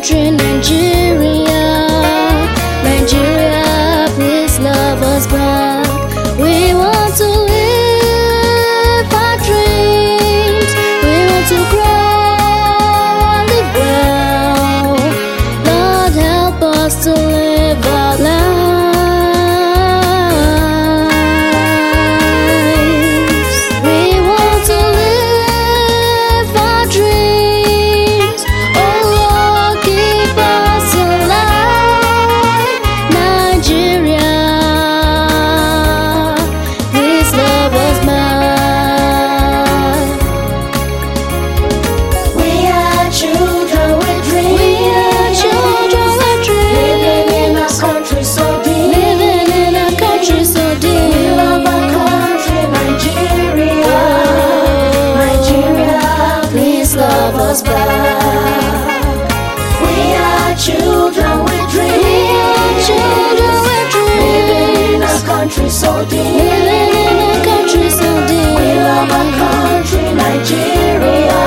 country, Nigeria. Nigeria, please love us back. We want to live our dreams. We want to grow, live well. Lord, help us to live our lives. We want to live our dreams. Oh Lord, keep us alive. Nigeria, please love us back. We are children with dreams. We are children with dreams. Living in a country so deep. Living in a country so deep. We love our country, Nigeria. Nigeria, please love us back. We are children with dreams. We are children with Living in a dreams. country so deep. Living in a country so deep. We love our country, Nigeria.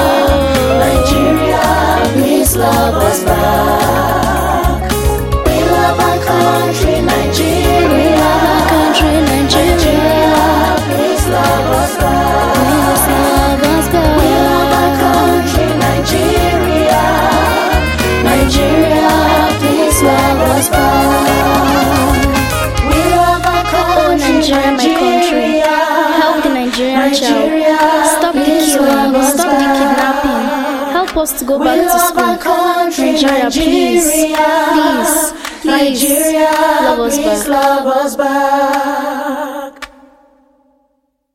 Nigeria, please love us back. We love our country, Nigeria. Country, Nigeria. Please love us back. Please love us back. We love our country, Nigeria. Nigeria, please love us back. We love our country, Nigeria, my country. Help the Nigerian Nigeria, child. Stop the please killing. love us Stop the back. kidnapping. Help us to go We back to love our school. country, Nigeria, please. Nigeria. Please. Please. Nigeria, Love us please back. love us back.